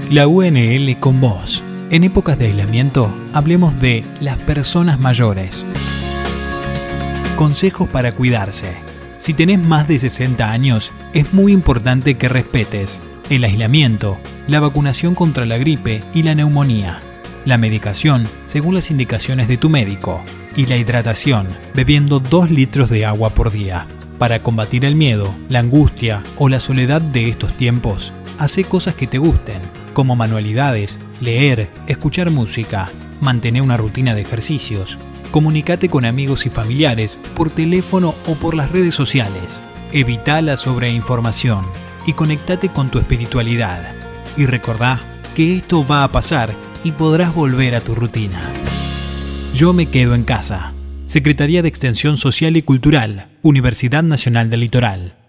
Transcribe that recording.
La UNL con vos. En épocas de aislamiento, hablemos de las personas mayores. Consejos para cuidarse. Si tenés más de 60 años, es muy importante que respetes el aislamiento, la vacunación contra la gripe y la neumonía, la medicación según las indicaciones de tu médico y la hidratación, bebiendo 2 litros de agua por día. Para combatir el miedo, la angustia o la soledad de estos tiempos, hacé cosas que te gusten, como manualidades, leer, escuchar música, mantener una rutina de ejercicios, comunicate con amigos y familiares por teléfono o por las redes sociales. Evita la sobreinformación y conectate con tu espiritualidad. Y recordá que esto va a pasar y podrás volver a tu rutina. Yo me quedo en casa. Secretaría de Extensión Social y Cultural, Universidad Nacional del Litoral.